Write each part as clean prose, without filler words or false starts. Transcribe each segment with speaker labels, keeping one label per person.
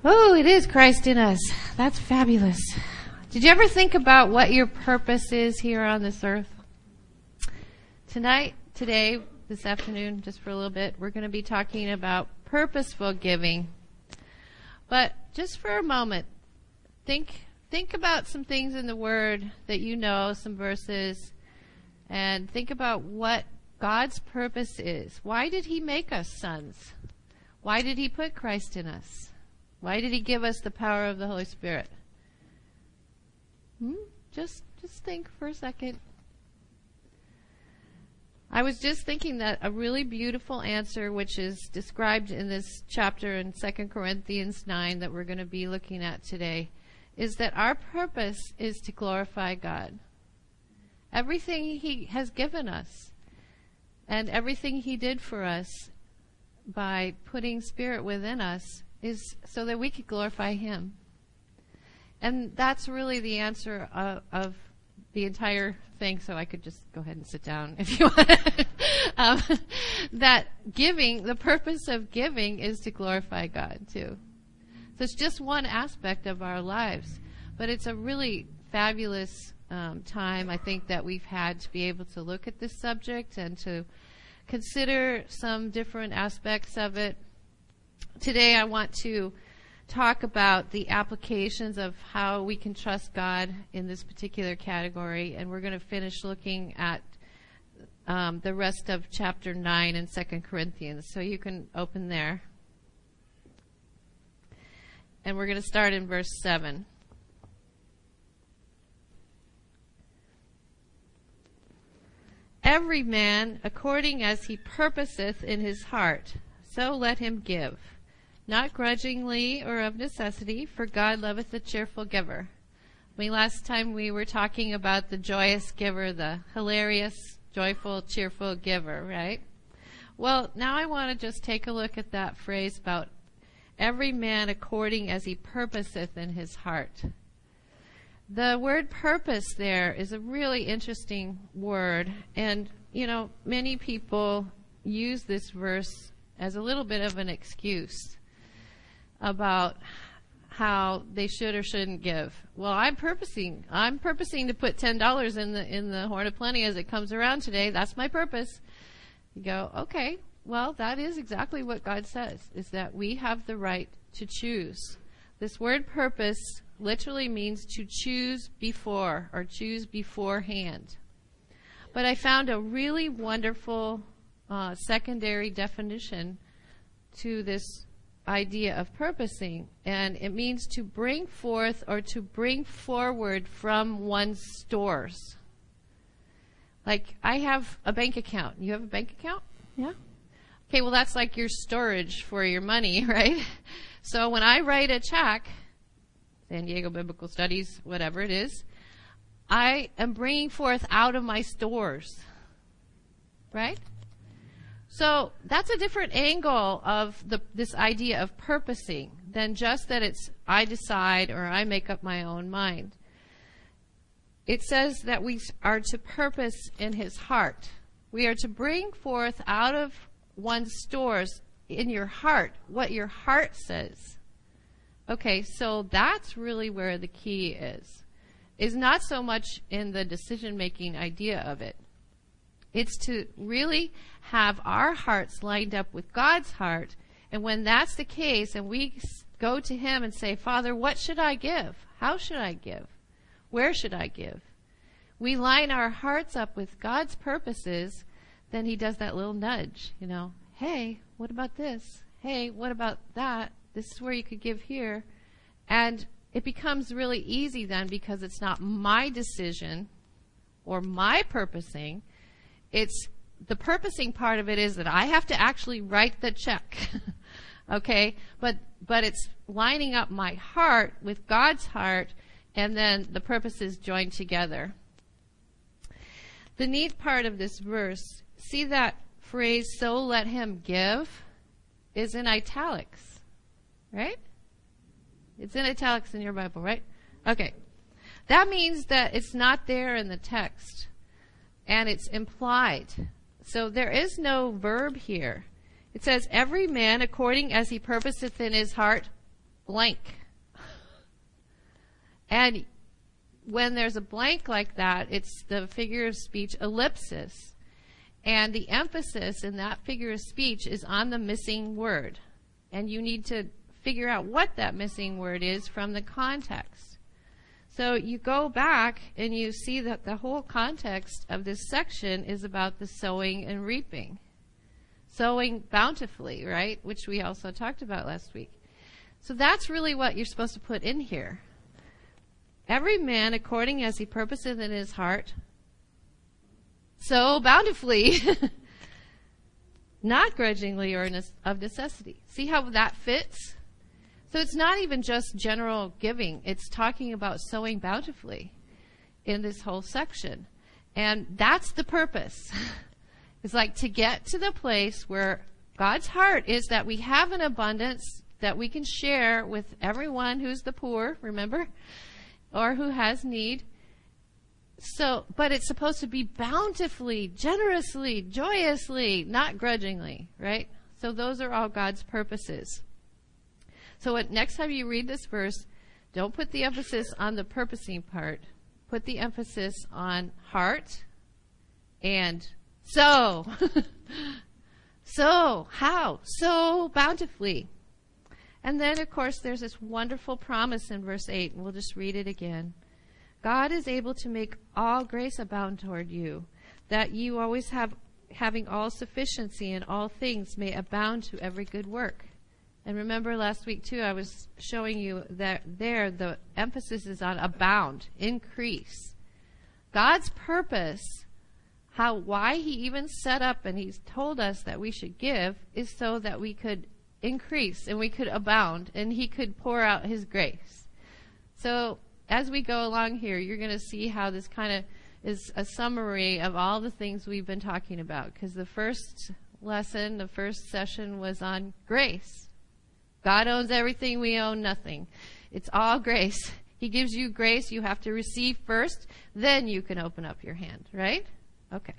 Speaker 1: Oh, it is Christ in us. That's fabulous. Did you ever think about what your purpose is here on this earth? Today, this afternoon, just for a little bit, we're going to be talking about purposeful giving. But just for a moment, think about some things in the Word that you know, some verses, and think about what God's purpose is. Why did He make us sons? Why did He put Christ in us? Why did He give us the power of the Holy Spirit? Just think for a second. I was just thinking that a really beautiful answer, which is described in this chapter in 2 Corinthians 9 that we're going to be looking at today, is that our purpose is to glorify God. Everything He has given us and everything He did for us by putting Spirit within us is so that we could glorify Him. And that's really the answer of the entire thing, so I could just go ahead and sit down if you want. That giving, the purpose of giving is to glorify God too. So it's just one aspect of our lives, but it's a really fabulous time, I think, that we've had to be able to look at this subject and to consider some different aspects of it. Today I want to talk about the applications of how we can trust God in this particular category, and we're going to finish looking at the rest of chapter 9 in 2 Corinthians. So you can open there. And we're going to start in verse 7. Every man according as he purposeth in his heart, so let him give, not grudgingly or of necessity, for God loveth a cheerful giver. I mean, last time we were talking about the joyous giver, the hilarious, joyful, cheerful giver, right? Well, now I want to just take a look at that phrase about every man according as he purposeth in his heart. The word purpose there is a really interesting word, and, many people use this verse as a little bit of an excuse about how they should or shouldn't give. Well, I'm purposing to put $10 in the Horn of Plenty as it comes around today. That's my purpose. You go, okay, well, that is exactly what God says, is that we have the right to choose. This word purpose literally means to choose before or choose beforehand. But I found a really wonderful secondary definition to this idea of purposing, and it means to bring forth or to bring forward from one's stores. Like, I have a bank account. You have a bank account? Yeah? Okay, well, that's like your storage for your money, right? So when I write a check, San Diego Biblical Studies, whatever it is, I am bringing forth out of my stores, right? So that's a different angle of this idea of purposing than just that it's I decide or I make up my own mind. It says that we are to purpose in His heart. We are to bring forth out of one's stores in your heart what your heart says. Okay, so that's really where the key is not so much in the decision-making idea of it. It's to really have our hearts lined up with God's heart. And when that's the case, and we go to Him and say, Father, what should I give? How should I give? Where should I give? We line our hearts up with God's purposes, then He does that little nudge, Hey, what about this? Hey, what about that? This is where you could give here. And it becomes really easy then, because it's not my decision or my purposing. It's the purposing part of it is that I have to actually write the check. Okay? But it's lining up my heart with God's heart, and then the purposes joined together. The neat part of this verse, see that phrase, so let him give, is in italics, right? It's in italics in your Bible, right? Okay. That means that it's not there in the text, and it's implied. So there is no verb here. It says, every man according as he purposeth in his heart, blank. And when there's a blank like that, it's the figure of speech ellipsis. And the emphasis in that figure of speech is on the missing word. And you need to figure out what that missing word is from the context. So you go back and you see that the whole context of this section is about the sowing and reaping. Sowing bountifully, right? Which we also talked about last week. So that's really what you're supposed to put in here. Every man according as he purposeth in his heart, sow bountifully, not grudgingly or of necessity. See how that fits? So it's not even just general giving. It's talking about sowing bountifully in this whole section. And that's the purpose. It's like to get to the place where God's heart is that we have an abundance that we can share with everyone who's the poor, remember? Or who has need. So, but it's supposed to be bountifully, generously, joyously, not grudgingly, right? So those are all God's purposes. So next time you read this verse, don't put the emphasis on the purposing part. Put the emphasis on heart and sow. So, how? So bountifully. And then, of course, there's this wonderful promise in verse 8, and we'll just read it again. God is able to make all grace abound toward you, that you always having all sufficiency in all things may abound to every good work. And remember last week, too, I was showing you that there the emphasis is on abound, increase. God's purpose, why he even set up and he's told us that we should give, is so that we could increase and we could abound and he could pour out his grace. So as we go along here, you're going to see how this kind of is a summary of all the things we've been talking about, because the first lesson, the first session was on grace. God owns everything, we own nothing. It's all grace. He gives you grace, you have to receive first, then you can open up your hand, right? Okay.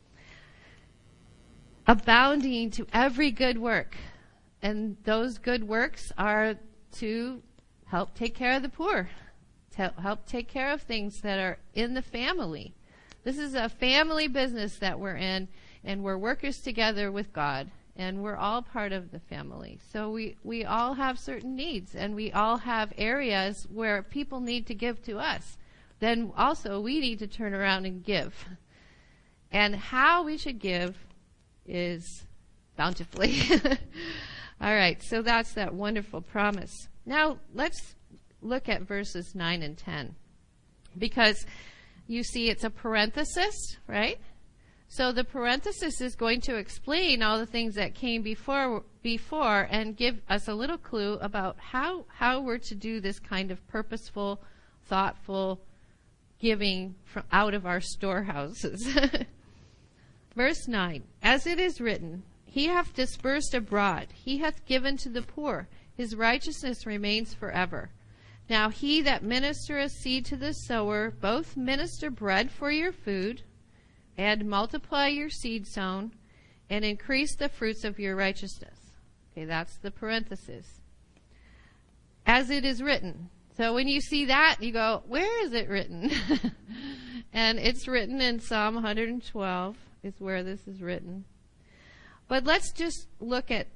Speaker 1: Abounding to every good work. And those good works are to help take care of the poor, to help take care of things that are in the family. This is a family business that we're in, and we're workers together with God, and we're all part of the family. So we all have certain needs, and we all have areas where people need to give to us. Then also we need to turn around and give. And how we should give is bountifully. All right, so that's that wonderful promise. Now, let's look at verses 9 and 10. Because you see it's a parenthesis, right? So the parenthesis is going to explain all the things that came before and give us a little clue about how we're to do this kind of purposeful, thoughtful giving from out of our storehouses. Verse 9, as it is written, he hath dispersed abroad, he hath given to the poor, his righteousness remains forever. Now he that ministereth seed to the sower, both minister bread for your food, and multiply your seed sown, and increase the fruits of your righteousness. Okay, that's the parenthesis. As it is written. So when you see that, you go, where is it written? And it's written in Psalm 112 is where this is written. But let's just look at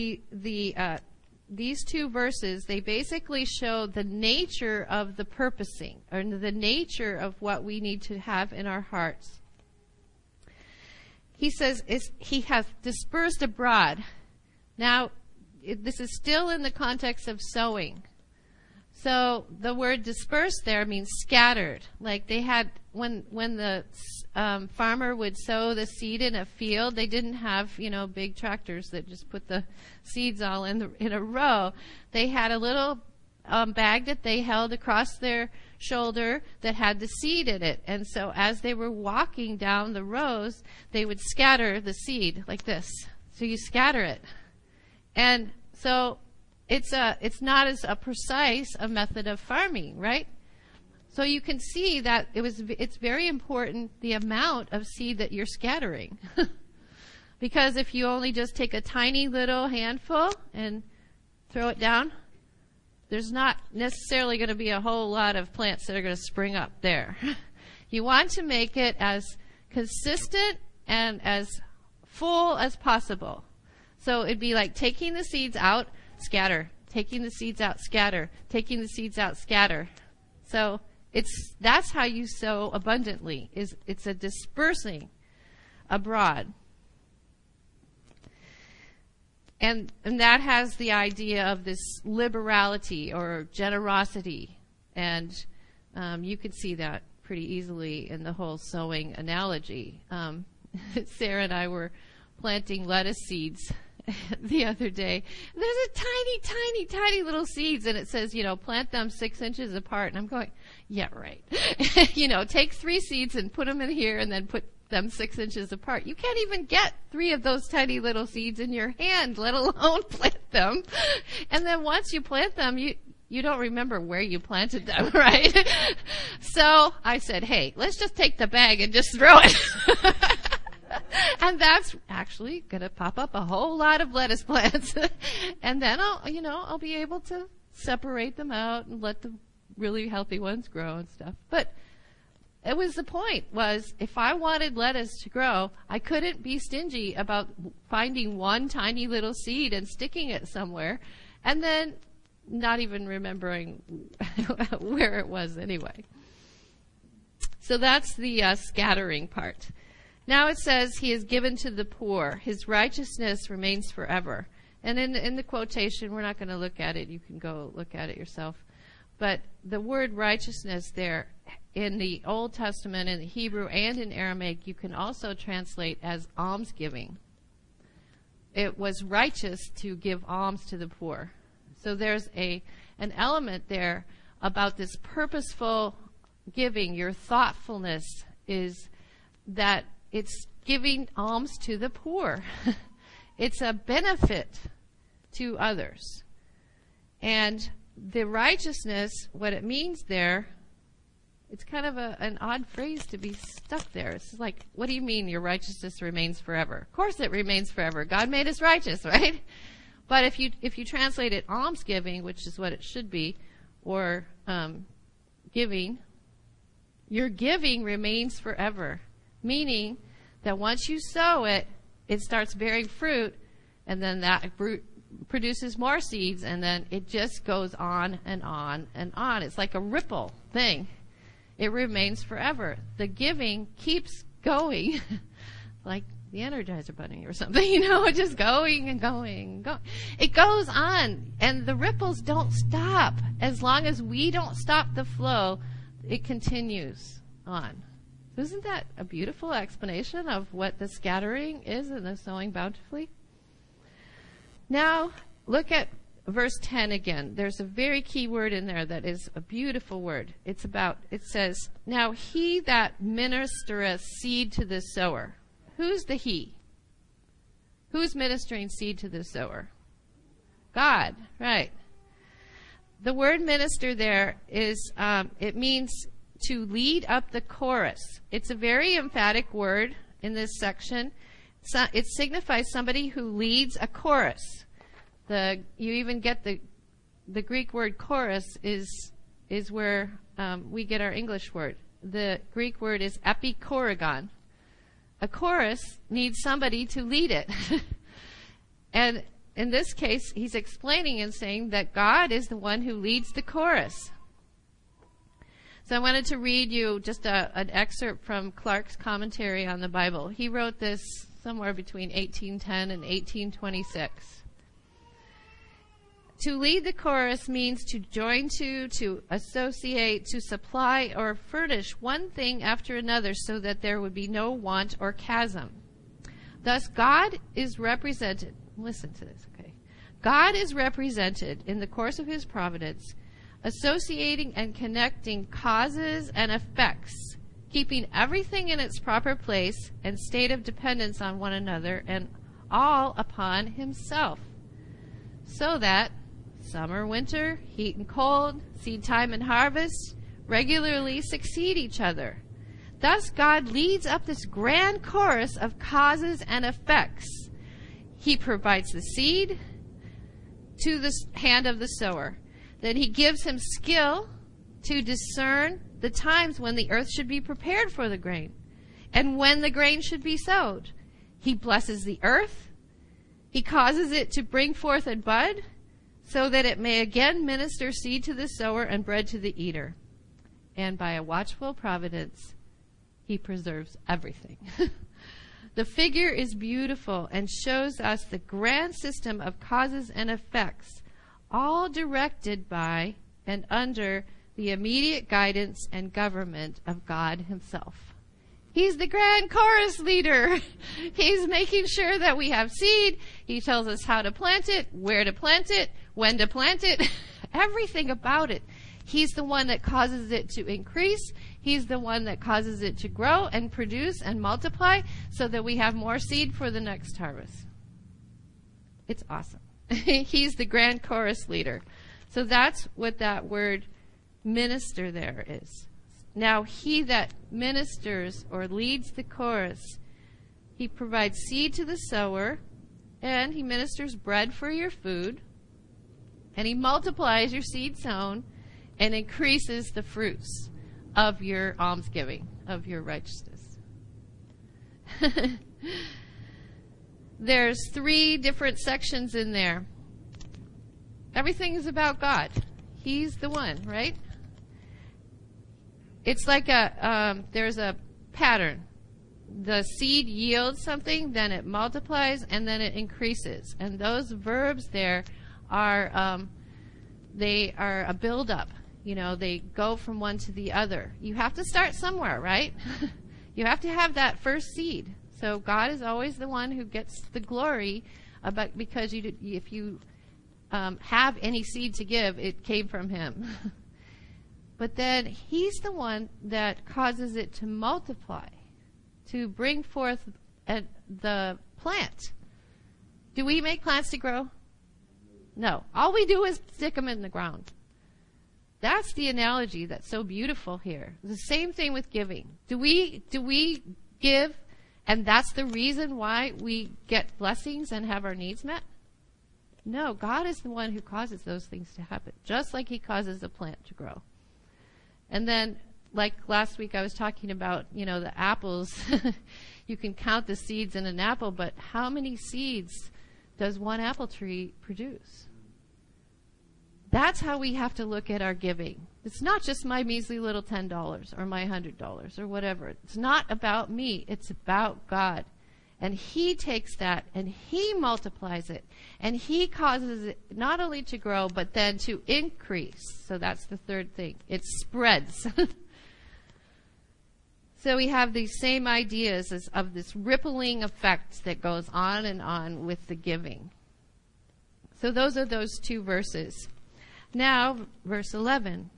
Speaker 1: these two verses. They basically show the nature of the purposing, or the nature of what we need to have in our hearts. He says, he hath dispersed abroad. Now, this is still in the context of sowing. So the word dispersed there means scattered. Like they had, when the farmer would sow the seed in a field, they didn't have, big tractors that just put the seeds all in a row. They had a little bag that they held across their shoulder that had the seed in it. And so as they were walking down the rows, they would scatter the seed like this. So you scatter it. And so it's not as a precise a method of farming, right? So you can see that it's very important the amount of seed that you're scattering. Because if you only just take a tiny little handful and throw it down, there's not necessarily going to be a whole lot of plants that are going to spring up there. You want to make it as consistent and as full as possible. So it'd be like taking the seeds out, scatter, taking the seeds out, scatter, taking the seeds out, scatter. So that's how you sow abundantly. It's a dispersing abroad. And that has the idea of this liberality or generosity. And you could see that pretty easily in the whole sowing analogy. Sarah and I were planting lettuce seeds the other day. There's a tiny, tiny, tiny little seeds, and it says, plant them 6 inches apart. And I'm going, yeah, right. Take 3 seeds and put them in here and then put them 6 inches apart. You can't even get 3 of those tiny little seeds in your hand, let alone plant them. And then once you plant them, you don't remember where you planted them, right? So I said, hey, let's just take the bag and just throw it. And that's actually going to pop up a whole lot of lettuce plants. And then I'll be able to separate them out and let the really healthy ones grow and stuff. But it was the point was if I wanted lettuce to grow, I couldn't be stingy about finding one tiny little seed and sticking it somewhere and then not even remembering where it was anyway. So that's the scattering part. Now it says he is given to the poor. His righteousness remains forever. And in the quotation, we're not going to look at it. You can go look at it yourself. But the word righteousness there in the Old Testament, in the Hebrew and in Aramaic, you can also translate as almsgiving. It was righteous to give alms to the poor. So there's an element there about this purposeful giving. Your thoughtfulness is that it's giving alms to the poor. It's a benefit to others. And the righteousness, what it means there, it's kind of an odd phrase to be stuck there. It's like, what do you mean your righteousness remains forever? Of course it remains forever. God made us righteous, right? But if you translate it almsgiving, which is what it should be, or giving, your giving remains forever. Meaning that once you sow it, it starts bearing fruit, and then that fruit produces more seeds, and then it just goes on and on and on. It's like a ripple thing. It remains forever. The giving keeps going, like the Energizer Bunny or something, just going and going and going. It goes on, and the ripples don't stop. As long as we don't stop the flow, it continues on. Isn't that a beautiful explanation of what the scattering is and the sowing bountifully? Now, look at verse 10 again. There's a very key word in there that is a beautiful word. It says, now he that ministereth seed to the sower. Who's the he? Who's ministering seed to the sower? God, right. The word minister there is, it means to lead up the chorus. It's a very emphatic word in this section. It signifies somebody who leads a chorus. You even get the Greek word chorus is where we get our English word. The Greek word is epikoragon. A chorus needs somebody to lead it. And in this case, he's explaining and saying that God is the one who leads the chorus. So I wanted to read you just an excerpt from Clark's commentary on the Bible. He wrote this somewhere between 1810 and 1826. To lead the chorus means to join to associate, to supply or furnish one thing after another so that there would be no want or chasm. Thus, God is represented, listen to this, okay? God is represented in the course of his providence, associating and connecting causes and effects, keeping everything in its proper place and state of dependence on one another and all upon himself, so that summer, winter, heat and cold, seed time and harvest regularly succeed each other. Thus, God leads up this grand chorus of causes and effects. He provides the seed to the hand of the sower. Then he gives him skill to discern the times when the earth should be prepared for the grain and when the grain should be sowed. He blesses the earth. He causes it to bring forth and bud so that it may again minister seed to the sower and bread to the eater. And by a watchful providence, he preserves everything. The figure is beautiful and shows us the grand system of causes and effects, all directed by and under the immediate guidance and government of God himself. He's the grand chorus leader. He's making sure that we have seed. He tells us how to plant it, where to plant it, when to plant it, everything about it. He's the one that causes it to increase. He's the one that causes it to grow and produce and multiply so that we have more seed for the next harvest. It's awesome. He's the grand chorus leader. So that's what that word minister there is. Now, he that ministers or leads the chorus, he provides seed to the sower, and he ministers bread for your food, and he multiplies your seed sown and increases the fruits of your almsgiving, of your righteousness. There's 3 different sections in there. Everything is about God. He's the one, right? It's like there's a pattern. The seed yields something, then it multiplies, and then it increases. And those verbs there are, they are a build-up. You know, they go from one to the other. You have to start somewhere, right? You have to have that first seed. So God is always the one who gets the glory because if you have any seed to give, it came from him. But then he's the one that causes it to multiply, to bring forth the plant. Do we make plants to grow? No. All we do is stick them in the ground. That's the analogy that's so beautiful here. The same thing with giving. Do we give, and that's the reason why we get blessings and have our needs met? No, God is the one who causes those things to happen, just like he causes a plant to grow. And then, like last week I was talking about, the apples. You can count the seeds in an apple, but how many seeds does one apple tree produce? That's how we have to look at our giving. It's not just my measly little $10 or my $100 or whatever. It's not about me. It's about God. And he takes that and he multiplies it. And he causes it not only to grow, but then to increase. So that's the third thing. It spreads. So we have these same ideas of this rippling effect that goes on and on with the giving. So those are those 2 verses. Now, verse 11.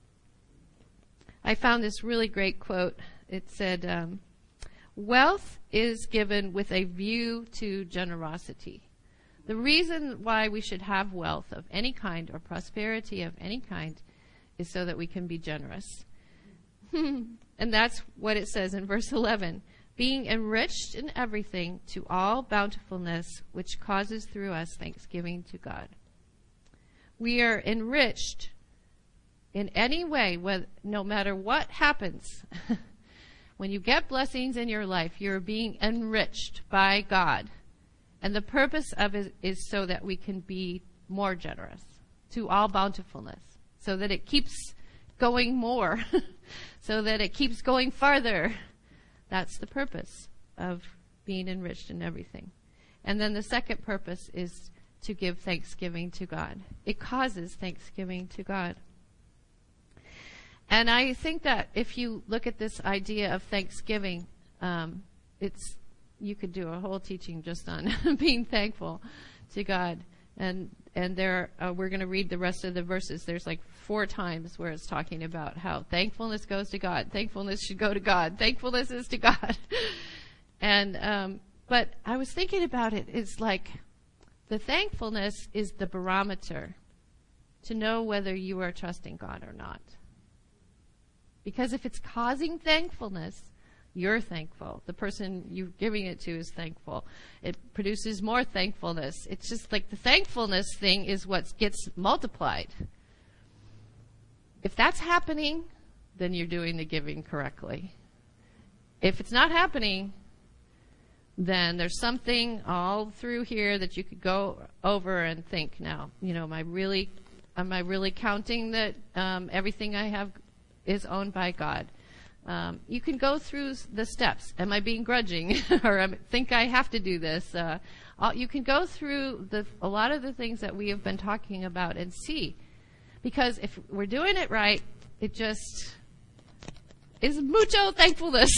Speaker 1: I found this really great quote. It said, wealth is given with a view to generosity. The reason why we should have wealth of any kind or prosperity of any kind is so that we can be generous. And that's what it says in verse 11. Being enriched in everything to all bountifulness, which causes through us thanksgiving to God. We are enriched in any way, no matter what happens. When you get blessings in your life, you're being enriched by God. And the purpose of it is so that we can be more generous to all bountifulness, so that it keeps going more, so that it keeps going farther. That's the purpose of being enriched in everything. And then the second purpose is to give thanksgiving to God. It causes thanksgiving to God. And I think that if you look at this idea of thanksgiving, you could do a whole teaching just on being thankful to God. And there, we're going to read the rest of the verses. There's like 4 times where it's talking about how thankfulness goes to God. Thankfulness should go to God. Thankfulness is to God. And but I was thinking about it. It's like the thankfulness is the barometer to know whether you are trusting God or not. Because if it's causing thankfulness, you're thankful. The person you're giving it to is thankful. It produces more thankfulness. It's just like the thankfulness thing is what gets multiplied. If that's happening, then you're doing the giving correctly. If it's not happening, then there's something all through here that you could go over and think, now, am I really counting that everything I have is owned by God? You can go through the steps. Am I being grudging? Or I think I have to do this? You can go through a lot of the things that we have been talking about and see. Because if we're doing it right, it just is mucho thankfulness.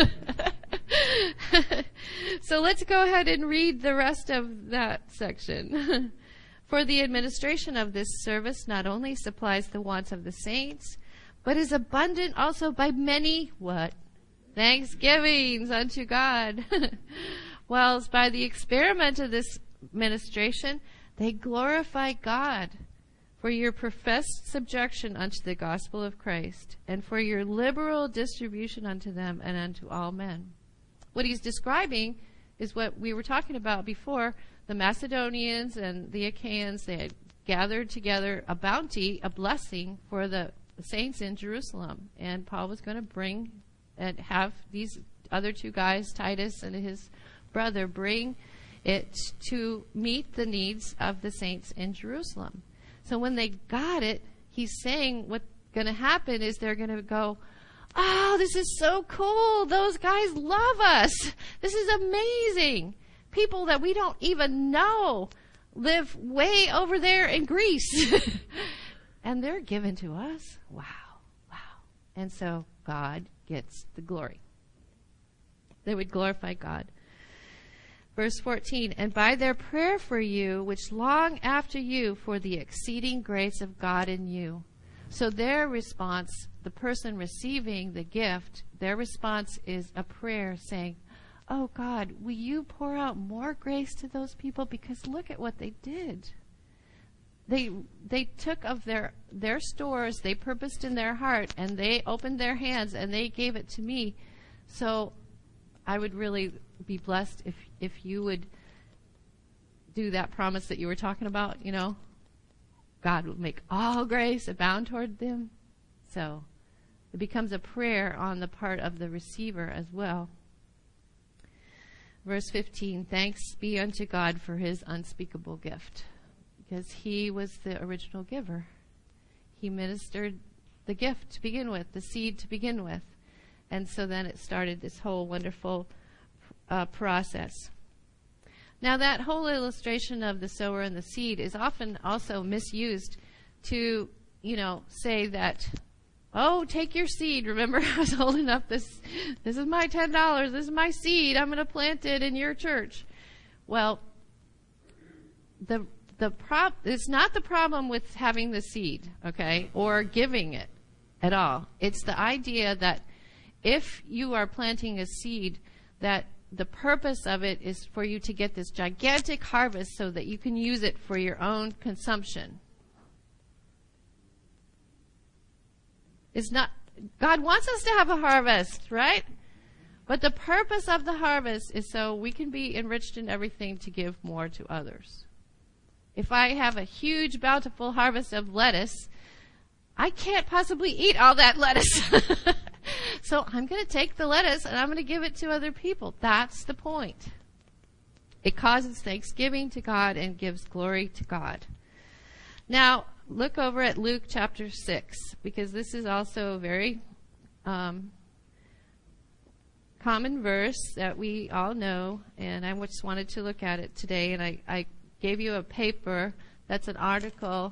Speaker 1: So let's go ahead and read the rest of that section. For the administration of this service not only supplies the wants of the saints, but is abundant also by many, what? Thanksgivings unto God. Whilst by the experiment of this ministration, they glorify God for your professed subjection unto the gospel of Christ, and for your liberal distribution unto them and unto all men. What he's describing is what we were talking about before. The Macedonians and the Achaeans, they had gathered together a bounty, a blessing for the saints in Jerusalem. And Paul was going to bring and have these other two guys, Titus and his brother, bring it to meet the needs of the saints in Jerusalem. So when they got it, he's saying what's going to happen is they're going to go, oh, this is so cool. Those guys love us. This is amazing. People that we don't even know live way over there in Greece. And they're given to us. Wow. And so God gets the glory. They would glorify God. Verse 14, and by their prayer for you, which long after you for the exceeding grace of God in you. So their response, the person receiving the gift, their response is a prayer saying, oh God, will you pour out more grace to those people? Because look at what they did. They took of their stores, they purposed in their heart, and they opened their hands and they gave it to me. So I would really be blessed if you would do that promise that you were talking about, God will make all grace abound toward them. So it becomes a prayer on the part of the receiver as well. Verse 15, thanks be unto God for his unspeakable gift, because he was the original giver. He ministered the gift to begin with, the seed to begin with. And so then it started this whole wonderful process. Now that whole illustration of the sower and the seed is often also misused to, say that, oh, take your seed. Remember, I was holding up this is my $10. This is my seed. I'm going to plant it in your church. Well, it's not the problem with having the seed, okay, or giving it at all. It's the idea that if you are planting a seed, that the purpose of it is for you to get this gigantic harvest so that you can use it for your own consumption. It's not, God wants us to have a harvest, right? But the purpose of the harvest is so we can be enriched in everything to give more to others. If I have a huge, bountiful harvest of lettuce, I can't possibly eat all that lettuce. So I'm going to take the lettuce and I'm going to give it to other people. That's the point. It causes thanksgiving to God and gives glory to God. Now, look over at Luke chapter 6, because this is also a very common verse that we all know, and I just wanted to look at it today, and I gave you a paper that's an article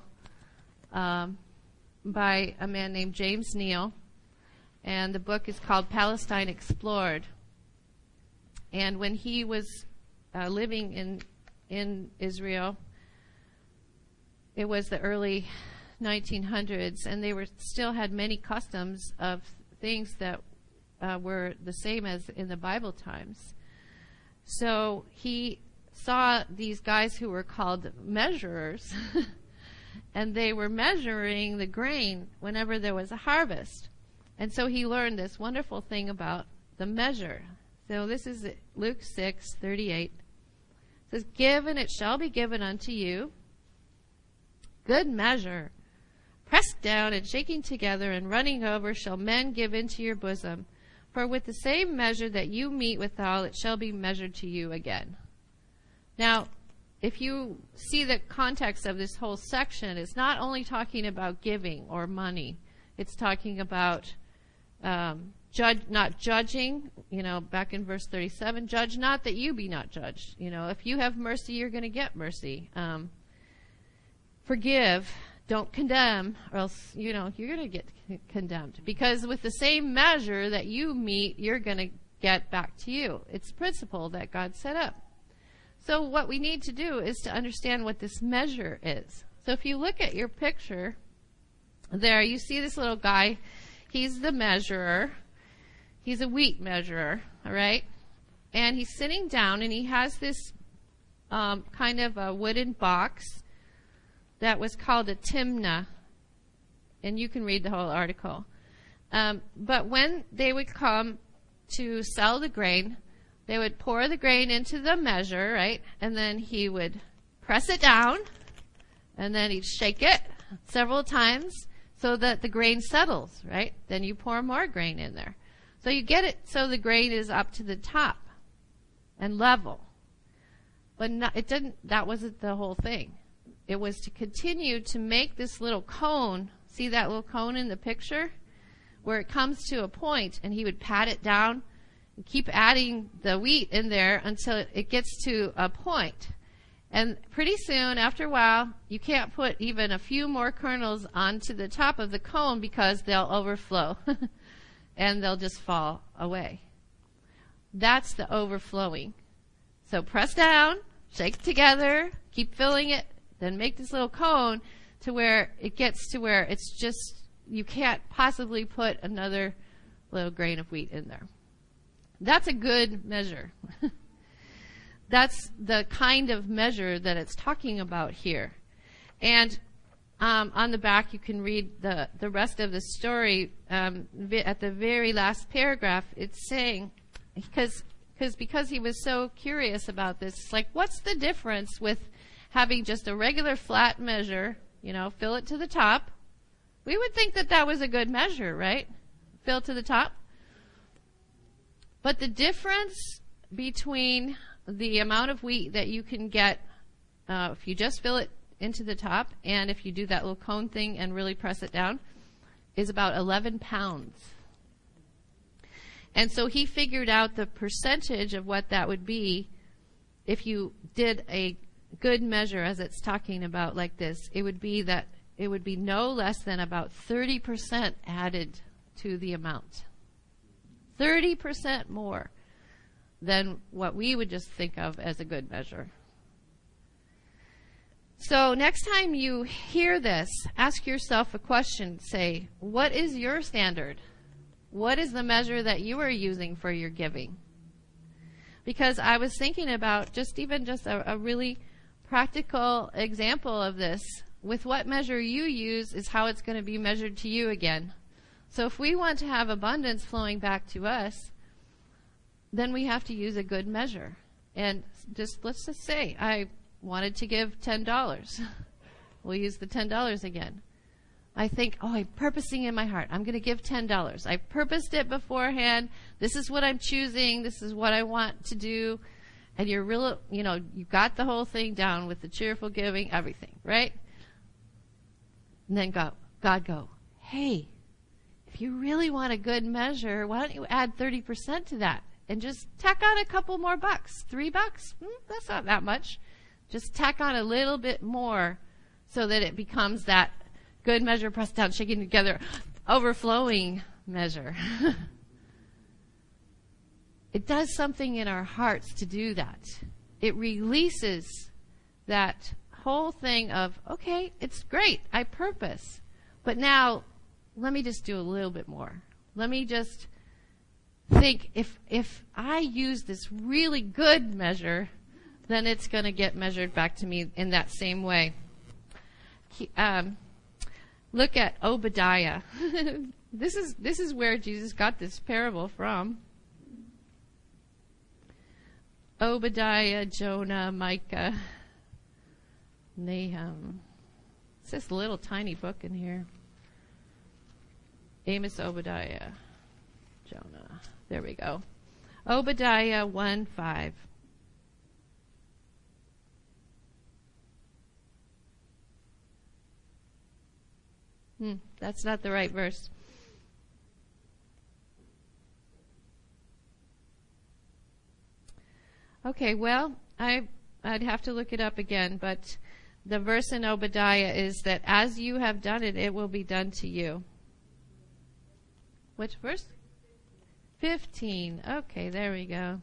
Speaker 1: by a man named James Neal, and the book is called Palestine Explored. And when he was living in Israel, it was the early 1900s, and they still had many customs of things that were the same as in the Bible times. So he saw these guys who were called measurers, and they were measuring the grain whenever there was a harvest. And so he learned this wonderful thing about the measure. So this is Luke 6:38. It says, "Give, and it shall be given unto you. Good measure, pressed down and shaking together and running over shall men give into your bosom. For with the same measure that you mete withal, it shall be measured to you again. Now, if you see the context of this whole section, it's not only talking about giving or money. It's talking about not judging, back in verse 37, judge not that you be not judged. If you have mercy, you're going to get mercy. Forgive, don't condemn, or else, you're going to get condemned. Because with the same measure that you meet, you're going to get back to you. It's a principle that God set up. So what we need to do is to understand what this measure is. So if you look at your picture there, you see this little guy. He's the measurer. He's a wheat measurer, all right? And he's sitting down, and he has this kind of a wooden box that was called a timna. And you can read the whole article. But when they would come to sell the grain, they would pour the grain into the measure, right? And then he would press it down, and then he'd shake it several times so that the grain settles, right? Then you pour more grain in there. So you get it so the grain is up to the top and level. But that wasn't the whole thing. It was to continue to make this little cone. See that little cone in the picture? Where it comes to a point, and he would pat it down and keep adding the wheat in there until it gets to a point. And pretty soon, after a while, you can't put even a few more kernels onto the top of the cone because they'll overflow and they'll just fall away. That's the overflowing. So press down, shake together, keep filling it, then make this little cone to where it gets to where it's just, you can't possibly put another little grain of wheat in there. That's a good measure. That's the kind of measure that it's talking about here. And on the back, you can read the rest of the story. At the very last paragraph, it's saying, because he was so curious about this, it's like, what's the difference with having just a regular flat measure, fill it to the top? We would think that was a good measure, right? Fill to the top. But the difference between the amount of wheat that you can get if you just fill it into the top and if you do that little cone thing and really press it down is about 11 pounds. And so he figured out the percentage of what that would be if you did a good measure, as it's talking about like this. It would be no less than about 30% added to the amount. 30% more than what we would just think of as a good measure. So next time you hear this, ask yourself a question. Say, what is your standard? What is the measure that you are using for your giving? Because I was thinking about just a really practical example of this. With what measure you use is how it's going to be measured to you again. So if we want to have abundance flowing back to us, then we have to use a good measure. And let's just say I wanted to give $10. We'll use the $10 again. I think, I'm purposing in my heart. I'm going to give $10. I purposed it beforehand. This is what I'm choosing. This is what I want to do. And you're really, you got the whole thing down with the cheerful giving, everything, right? And then God go, hey, if you really want a good measure, why don't you add 30% to that? And just tack on a couple more bucks. $3? That's not that much. Just tack on a little bit more so that it becomes that good measure, pressed down, shaking together, overflowing measure. It does something in our hearts to do that. It releases that whole thing of, okay, it's great, I purpose. But now, let me just do a little bit more. Let me just think, if I use this really good measure, then it's going to get measured back to me in that same way. Look at Obadiah. This is where Jesus got this parable from. Obadiah, Jonah, Micah, Nahum. It's this little tiny book in here. Amos, Obadiah, Jonah. There we go. Obadiah 1:5. That's not the right verse. Okay, well, I'd have to look it up again, but the verse in Obadiah is that as you have done it, it will be done to you. Which verse? 15. Okay, there we go.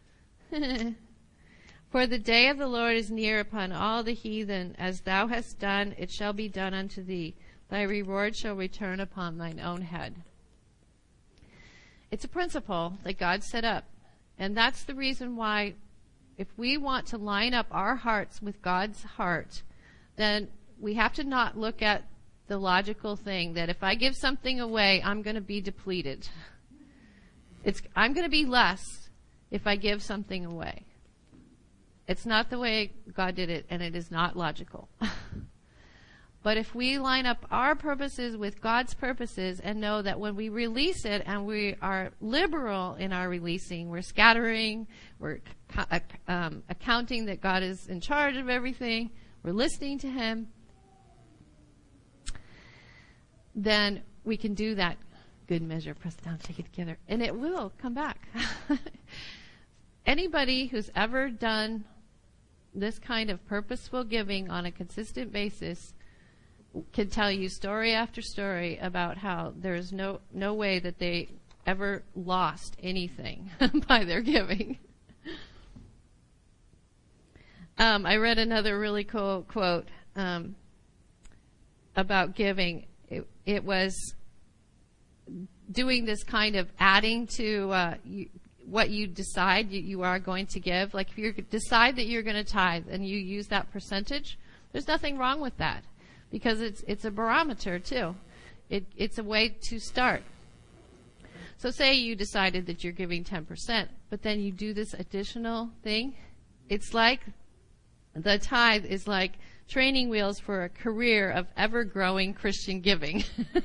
Speaker 1: For the day of the Lord is near upon all the heathen. As thou hast done, it shall be done unto thee. Thy reward shall return upon thine own head. It's a principle that God set up. And that's the reason why, if we want to line up our hearts with God's heart, then we have to not look at the logical thing that if I give something away, I'm going to be depleted. I'm going to be less if I give something away. It's not the way God did it, and it is not logical. But if we line up our purposes with God's purposes and know that when we release it and we are liberal in our releasing, we're scattering, we're accounting that God is in charge of everything, we're listening to Him, then we can do that good measure, press down, take it together, and it will come back. Anybody who's ever done this kind of purposeful giving on a consistent basis can tell you story after story about how there's no way that they ever lost anything by their giving. I read another really cool quote about giving. It was doing this kind of adding to what you decide you are going to give. Like if you decide that you're going to tithe and you use that percentage, there's nothing wrong with that because it's a barometer too. It's a way to start. So say you decided that you're giving 10%, but then you do this additional thing. It's like the tithe is like training wheels for a career of ever-growing Christian giving.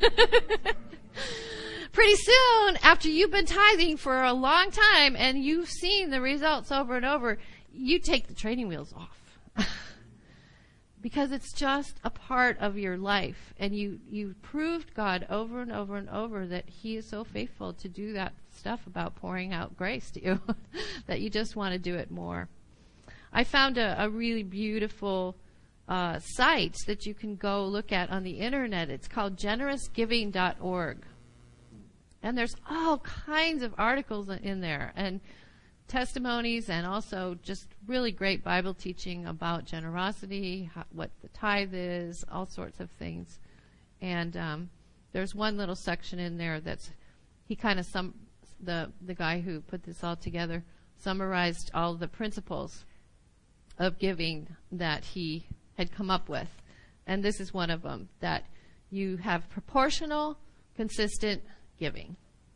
Speaker 1: Pretty soon, after you've been tithing for a long time and you've seen the results over and over, you take the training wheels off. Because it's just a part of your life. And you proved God over and over and over that He is so faithful to do that stuff about pouring out grace to you that you just want to do it more. I found a really beautiful site that you can go look at on the internet. It's called generousgiving.org. And there's all kinds of articles in there and testimonies and also just really great Bible teaching about generosity, what the tithe is, all sorts of things. And there's one little section in there that's, he kind of, the guy who put this all together summarized all the principles of giving that he had come up with. And this is one of them, that you have proportional, consistent giving.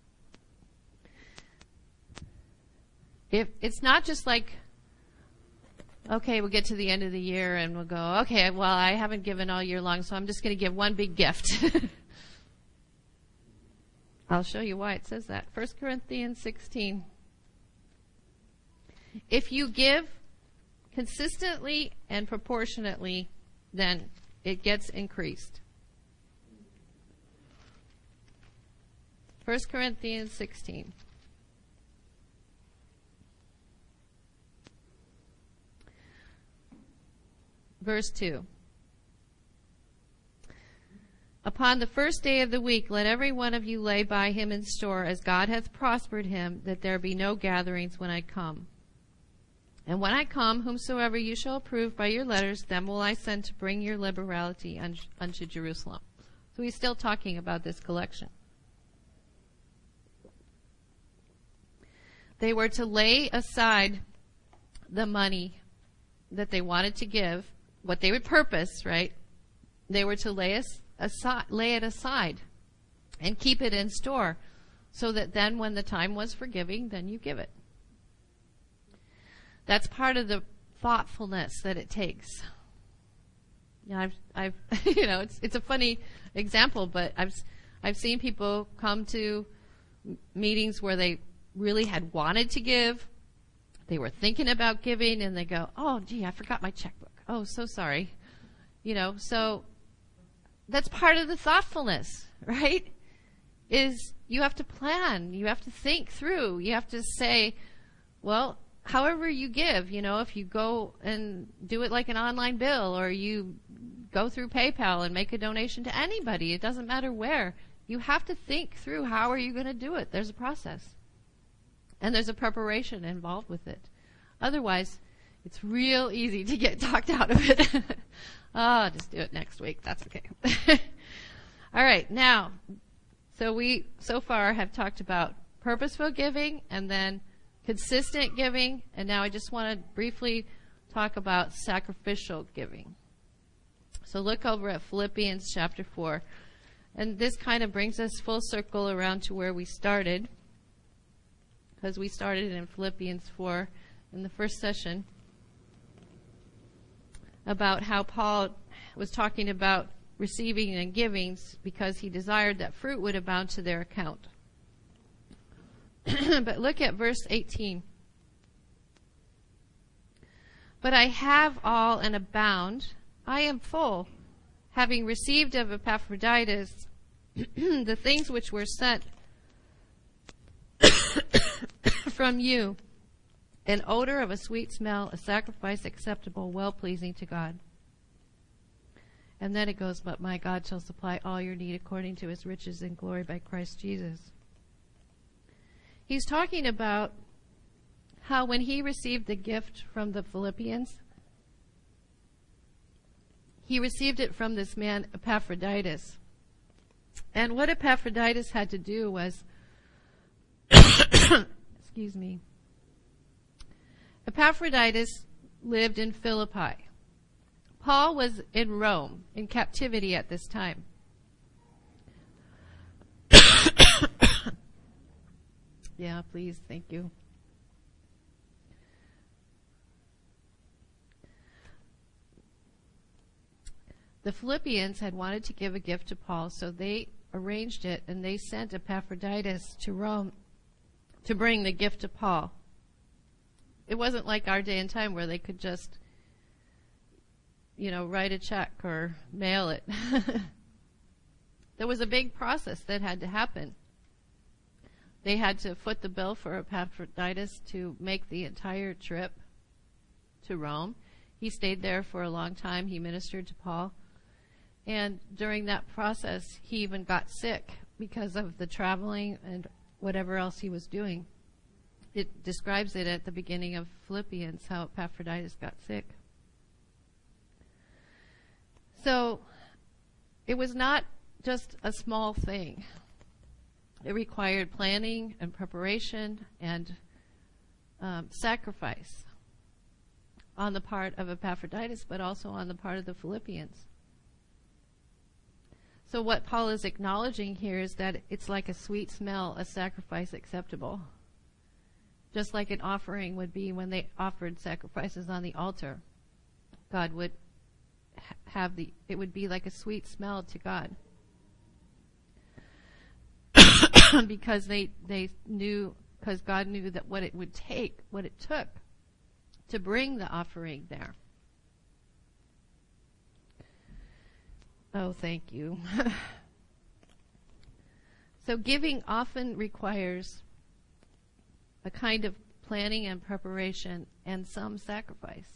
Speaker 1: If it's not just like, okay, we'll get to the end of the year and we'll go, okay, well, I haven't given all year long, so I'm just going to give one big gift. I'll show you why it says that. 1 Corinthians 16. If you give consistently and proportionately, then it gets increased. 1 Corinthians 16. Verse 2. Upon the first day of the week, let every one of you lay by him in store, as God hath prospered him, that there be no gatherings when I come. And when I come, whomsoever you shall approve by your letters, them will I send to bring your liberality unto Jerusalem. So he's still talking about this collection. They were to lay aside the money that they wanted to give, what they would purpose, right? They were to lay it aside and keep it in store so that then when the time was for giving, then you give it. That's part of the thoughtfulness that it takes. I've it's a funny example, but I've seen people come to meetings where they really had wanted to give. They were thinking about giving, and they go, oh, gee, I forgot my checkbook. Oh, so sorry. So that's part of the thoughtfulness, right? Is you have to plan. You have to think through. You have to say, well, however you give, if you go and do it like an online bill, or you go through PayPal and make a donation to anybody, it doesn't matter where. You have to think through, how are you going to do it? There's a process. And there's a preparation involved with it. Otherwise, it's real easy to get talked out of it. I'll just do it next week. That's okay. All right. Now, so we so far have talked about purposeful giving and then consistent giving. And now I just want to briefly talk about sacrificial giving. So look over at Philippians chapter 4. And this kind of brings us full circle around to where we started, because we started in Philippians 4 in the first session about how Paul was talking about receiving and giving because he desired that fruit would abound to their account. But look at verse 18. But I have all and abound. I am full, having received of Epaphroditus the things which were sent from you, an odor of a sweet smell, a sacrifice acceptable, well-pleasing to God. And then it goes, but my God shall supply all your need according to his riches in glory by Christ Jesus. He's talking about how when he received the gift from the Philippians, he received it from this man Epaphroditus. And what Epaphroditus had to do was, excuse me, Epaphroditus lived in Philippi. Paul was in Rome, in captivity at this time. Yeah, please, thank you. The Philippians had wanted to give a gift to Paul, so they arranged it, and they sent Epaphroditus to Rome to bring the gift to Paul. It wasn't like our day and time where they could just, write a check or mail it. There was a big process that had to happen. They had to foot the bill for Epaphroditus to make the entire trip to Rome. He stayed there for a long time. He ministered to Paul. And during that process, he even got sick because of the traveling and whatever else he was doing. It describes it at the beginning of Philippians, how Epaphroditus got sick. So it was not just a small thing. It required planning and preparation and sacrifice on the part of Epaphroditus, but also on the part of the Philippians. So what Paul is acknowledging here is that it's like a sweet smell, a sacrifice acceptable. Just like an offering would be when they offered sacrifices on the altar. God would it would be like a sweet smell to God. Because because God knew that what it took to bring the offering there. Oh, thank you. So giving often requires a kind of planning and preparation and some sacrifice.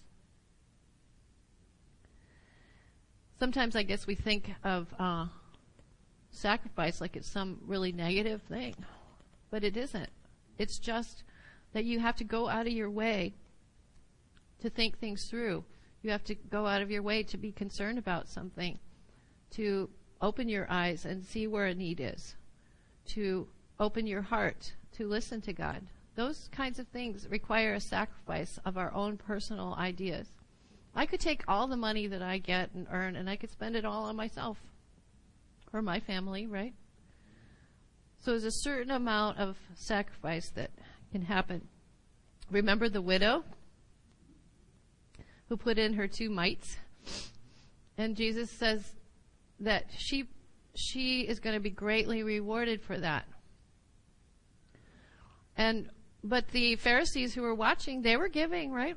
Speaker 1: Sometimes I guess we think of sacrifice like it's some really negative thing, but it isn't. It's just that you have to go out of your way to think things through. You have to go out of your way to be concerned about something, to open your eyes and see where a need is, to open your heart to listen to God. Those kinds of things require a sacrifice of our own personal ideas. I could take all the money that I get and earn, and I could spend it all on myself or my family, right? So there's a certain amount of sacrifice that can happen. Remember the widow who put in her 2 mites? And Jesus says that she she is going to be greatly rewarded for that. But the Pharisees who were watching, they were giving, right?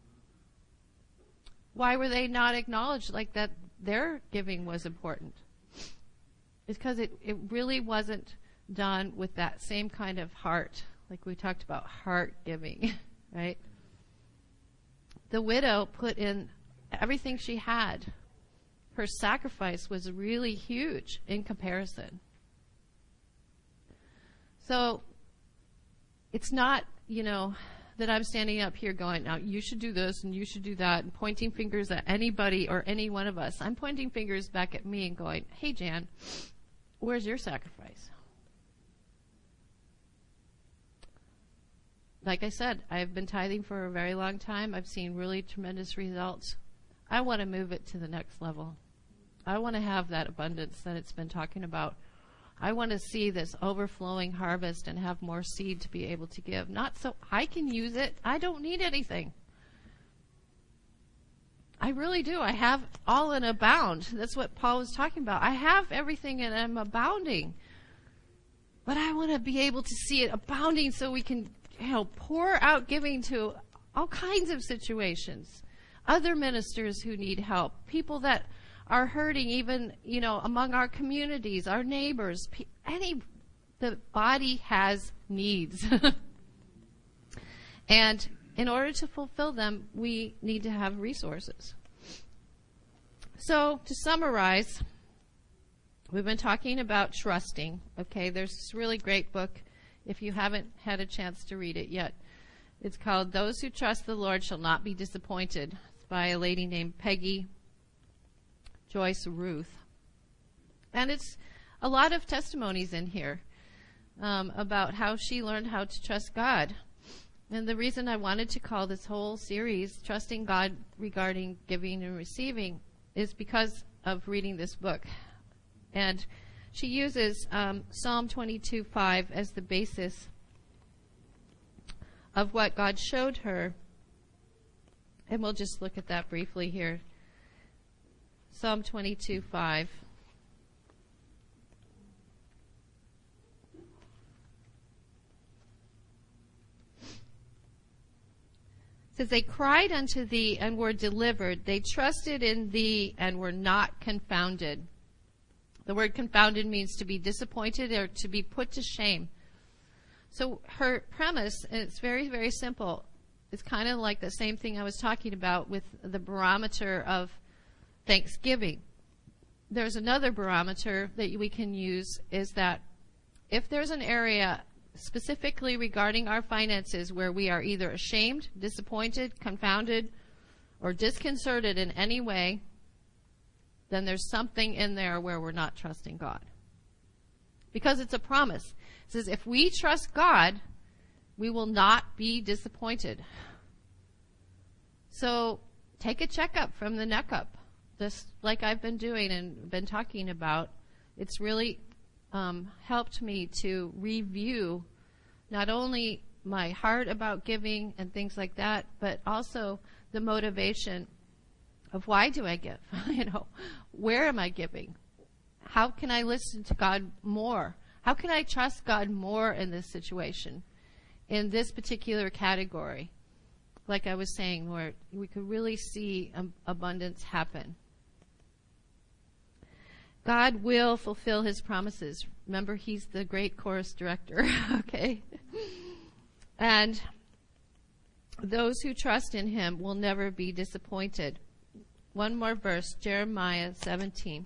Speaker 1: Why were they not acknowledged like that their giving was important? It's because it really wasn't done with that same kind of heart, like we talked about heart giving, right? The widow put in everything she had. Her sacrifice was really huge in comparison. So it's not, that I'm standing up here going, now you should do this and you should do that, and pointing fingers at anybody or any one of us. I'm pointing fingers back at me and going, hey, Jan, where's your sacrifice? Like I said, I've been tithing for a very long time. I've seen really tremendous results. I want to move it to the next level. I want to have that abundance that it's been talking about. I want to see this overflowing harvest and have more seed to be able to give. Not so I can use it. I don't need anything. I really do. I have all in abound. That's what Paul was talking about. I have everything and I'm abounding. But I want to be able to see it abounding so we can, pour out giving to all kinds of situations. Other ministers who need help. People that are hurting even, among our communities, our neighbors. The body has needs. And in order to fulfill them, we need to have resources. So to summarize, we've been talking about trusting. Okay, there's this really great book, if you haven't had a chance to read it yet. It's called Those Who Trust the Lord Shall Not Be Disappointed. It's by a lady named Peggy Joyce Ruth. And it's a lot of testimonies in here about how she learned how to trust God. And the reason I wanted to call this whole series Trusting God Regarding Giving and Receiving is because of reading this book. And she uses Psalm 22:5 as the basis of what God showed her. And we'll just look at that briefly here. Psalm 22:5. It says, they cried unto thee and were delivered. They trusted in thee and were not confounded. The word confounded means to be disappointed or to be put to shame. So her premise, and it's very, very simple. It's kind of like the same thing I was talking about with the barometer of Thanksgiving. There's another barometer that we can use, is that if there's an area specifically regarding our finances where we are either ashamed, disappointed, confounded, or disconcerted in any way, then there's something in there where we're not trusting God. Because it's a promise. It says if we trust God, we will not be disappointed. So take a checkup from the neck up. Just like I've been doing and been talking about, it's really helped me to review not only my heart about giving and things like that, but also the motivation of why do I give? Where am I giving? How can I listen to God more? How can I trust God more in this situation, in this particular category? Like I was saying, where we could really see abundance happen. God will fulfill his promises. Remember, he's the great chorus director, okay? And those who trust in him will never be disappointed. One more verse, Jeremiah 17.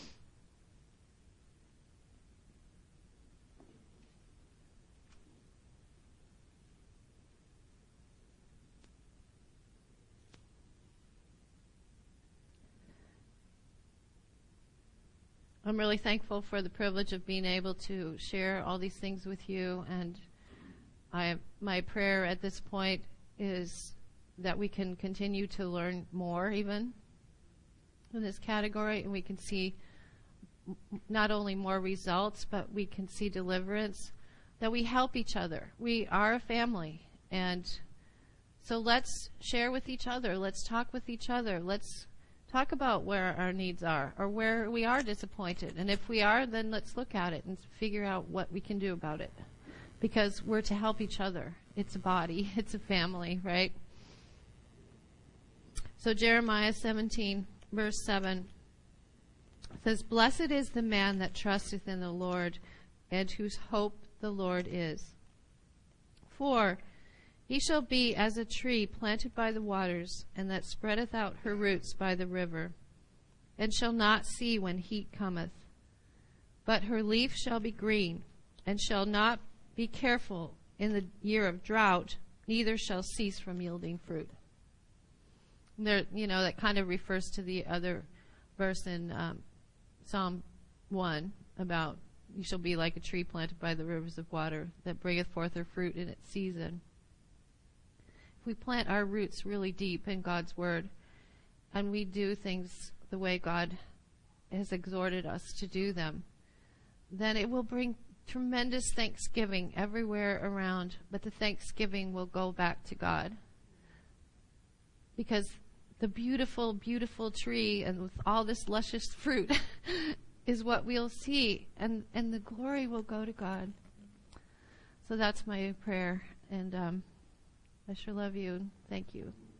Speaker 1: I'm really thankful for the privilege of being able to share all these things with you, and my prayer at this point is that we can continue to learn more even in this category, and we can see not only more results, but we can see deliverance, that we help each other. We are a family, and so let's share with each other. Let's talk with each other. Let's Talk about where our needs are or where we are disappointed. And if we are, then let's look at it and figure out what we can do about it. Because we're to help each other. It's a body. It's a family, right? So Jeremiah 17, verse 7 says, "Blessed is the man that trusteth in the Lord, and whose hope the Lord is. For he shall be as a tree planted by the waters, and that spreadeth out her roots by the river, and shall not see when heat cometh. But her leaf shall be green, and shall not be careful in the year of drought, neither shall cease from yielding fruit." There, that kind of refers to the other verse in Psalm 1 about you shall be like a tree planted by the rivers of water that bringeth forth her fruit in its season. If we plant our roots really deep in God's Word and we do things the way God has exhorted us to do them, then it will bring tremendous thanksgiving everywhere around, but the thanksgiving will go back to God. Because the beautiful, beautiful tree and with all this luscious fruit is what we'll see, and the glory will go to God. So that's my prayer, and I sure love you. Thank you.